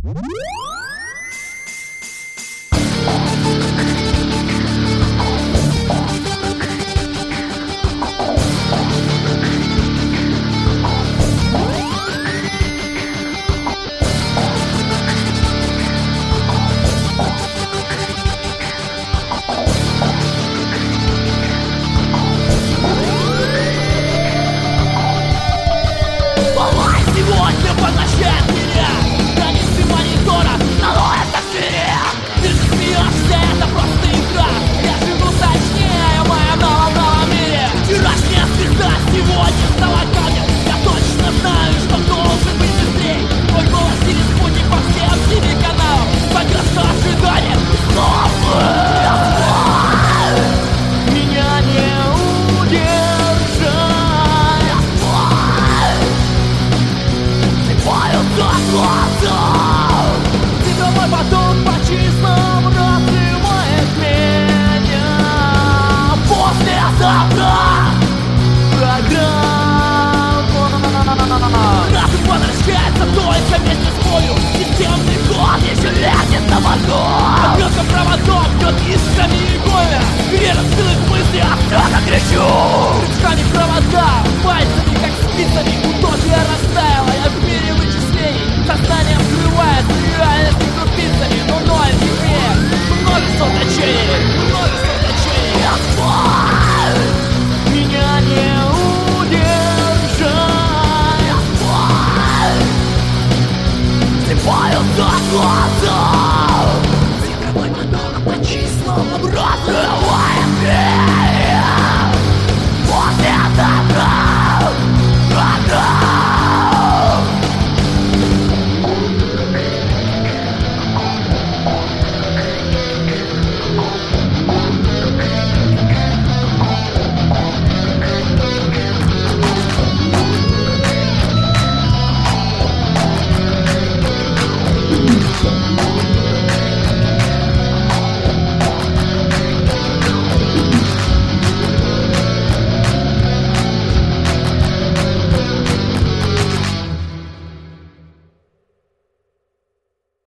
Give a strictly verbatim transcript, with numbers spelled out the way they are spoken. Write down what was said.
Обрётка проводом, бьет искрами и голя. И рассылает мысли, а страха кричу. Крючками провода, пальцами как спицами. Утопия растаяла, я в мире вычислений. Сознание взрывает реальность крупицами. Но ноль теперь, множество значений. Множество значений. Меня не удержать. Слепаются глаза. Цифровой поток по числам образуя